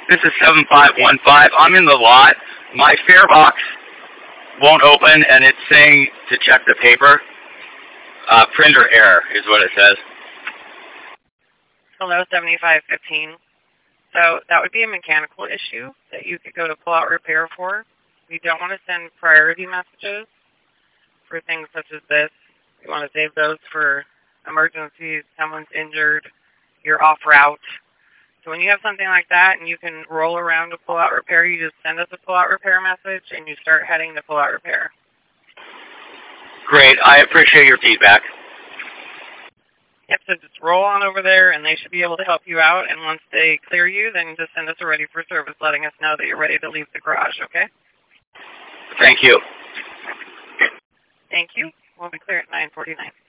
This is 7515. I'm in the lot. My fare box won't open, and it's saying to check the paper. Printer error is what it says. Hello, 7515. So that would be a mechanical issue that you could go to pull-out repair for. You don't want to send priority messages for things such as this. You want to save those for emergencies, someone's injured, you're off route. So when you have something like that and you can roll around to pull-out repair, you just send us a pull-out repair message and you start heading to pull-out repair. Great. I appreciate your feedback. Yep, so just roll on over there and they should be able to help you out. And once they clear you, then just send us a ready for service letting us know that you're ready to leave the garage, okay? Thank you. Thank you. We'll be clear at 9:49.